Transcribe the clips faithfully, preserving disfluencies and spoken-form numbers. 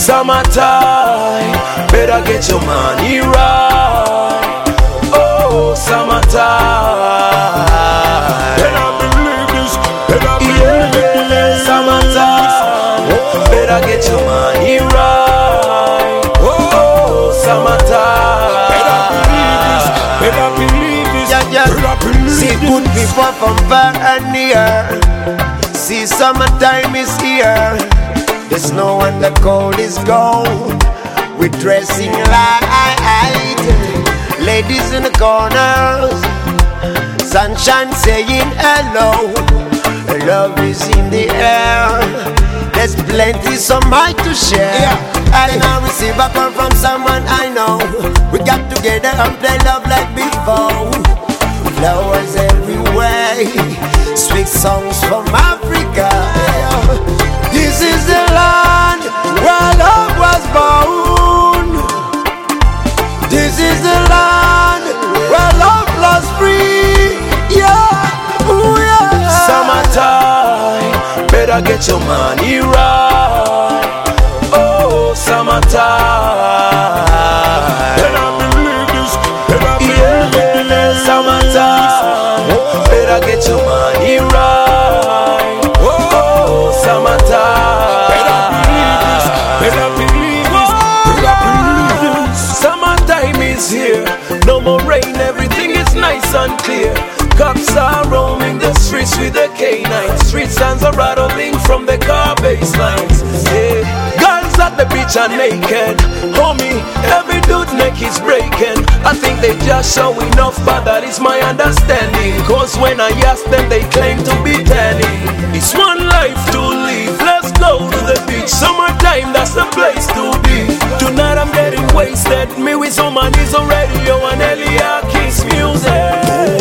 Summertime, better get your money right. Oh, summertime. Better believe this, better believe Yeah, this. summertime, better get your money right. Oh, summertime. Better believe this, better believe this. Yeah, yeah. Better believe See this. good people from far and near. See summertime is here. The snow and the cold is gone. We're dressing light. Ladies in the corners, sunshine saying hello. Love is in the air. There's plenty, so much to share. Yeah. And I receive a call from someone I know. We got together and play love like before. Flowers everywhere, sweet songs from Africa. This is the land where love was born. This is the land where love was free. Yeah, ooh yeah. Summertime, better get your money right. Oh, summertime. Better believe this, better believe Yeah, this. summertime, better get your money right. Oh, summertime. Better believe this, better believe this, better believe this. Summertime is here, no more rain, everything is nice and clear. Cops are roaming the streets with the canines. Street signs are rattling from the car baselines. Yeah. Girls at the beach are naked. Homie, every dude's neck is breaking. I think they just showing off, but that is my understanding. Cause when I ask them, they claim to be tanning. It's one life to live, let's go to the beach. Summertime, that's the place to be. Tonight I'm getting wasted. Me with some money's on radio and Elia King's music.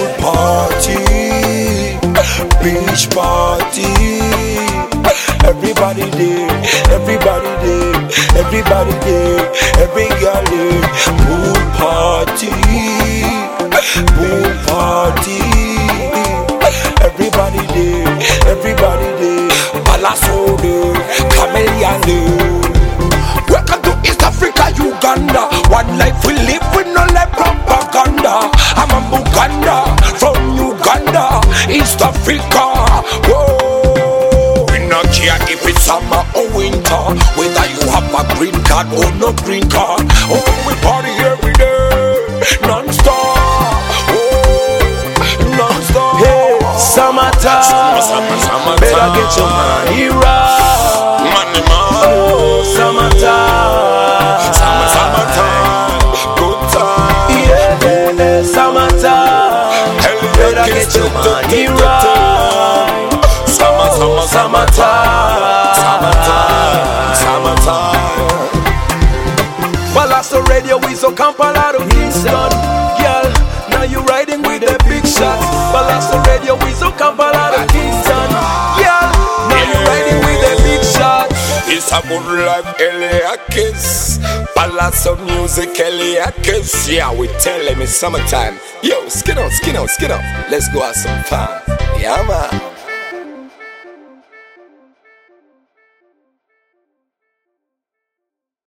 Party, beach party. Everybody there, everybody there, everybody there, every girl there. Pool party, pool party. Everybody there, everybody there. Palaso there, Chameleon there. Welcome to East Africa, Uganda. One life we live with no like propaganda. I'm a Buganda from Uganda, East Africa. Whoa, we not care if it's summer or winter, whether you have a green card or no green card. Oh, we party every day, non-stop. Oh, non-stop. Hey, summertime, Summer, summer, summertime. better get your money right. Money, money. Oh, summertime, Summer, summertime, good time. yeah, summertime, Hell yeah, better kids, get your do, do, money do, do, do. right. Summer, Oh, summer, summertime, summertime, summertime. Palazzo Radio is a Kampala to Kingston. Girl, now you riding with the big shots. Palazzo Radio is a Kampala to Kingston. Girl, now you riding with the big shots. It's a good life, Eliakis. Palazzo music, Eliakis. Yeah, we tell them it's summertime. Yo, skin out, skin out, skin out. Let's go have some fun. Yeah, man.